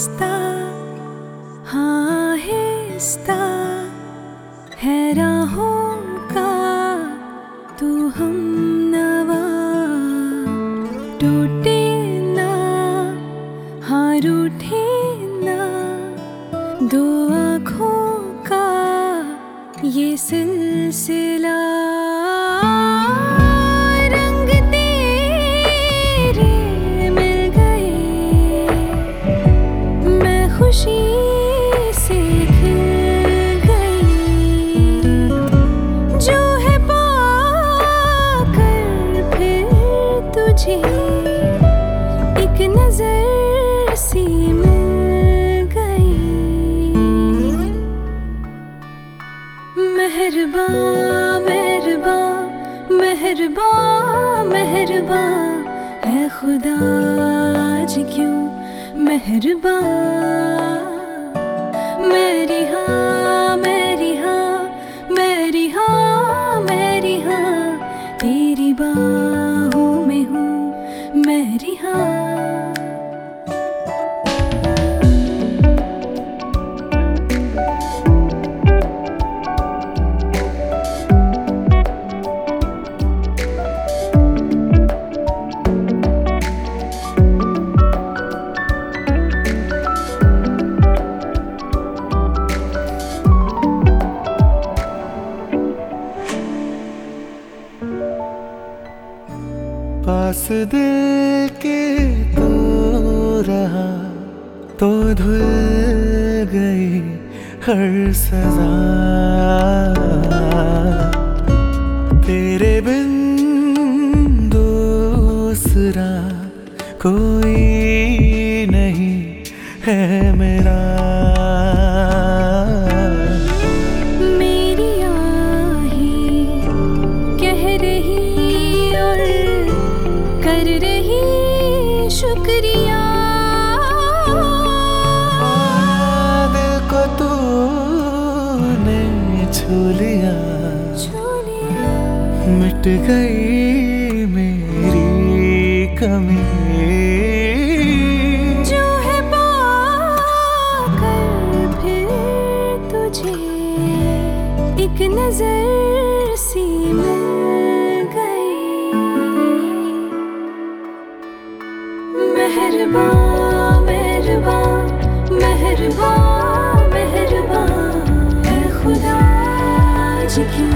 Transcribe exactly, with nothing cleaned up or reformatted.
आहिस्ता हाँ आहिस्ता है राहों का तू हमनवा, टूटे ना हाँ रूठे ना दो आँखों का ये सिलसिला। रंग तेरे मिल गए मैं खुशी से खिल गई, जो है पाकर फिर तुझे एक नजर सी मिल गई। मेहरबा मेहरबा मेहरबा मेहरबा है खुदा आज क्यों मेहरबा। मेरी हाँ मेरी हाँ मेरी हाँ मेरी हाँ तेरी बाहों में हूँ मेरी हाँ। पास दिल के तो रहा तो धुल गई हर सजा, तेरे बिन दूसरा कोई नहीं है मेरा। मेरी आहें कह रही और कर रही शुक्रिया, दिल को तूने छू लिया, मिट गई मेरी कमी, जो है पाकर फिर तुझे एक नजर सी मिल गई। मेहरबा मेहरबा मेहरबा मेहरबा है खुदा आज क्यों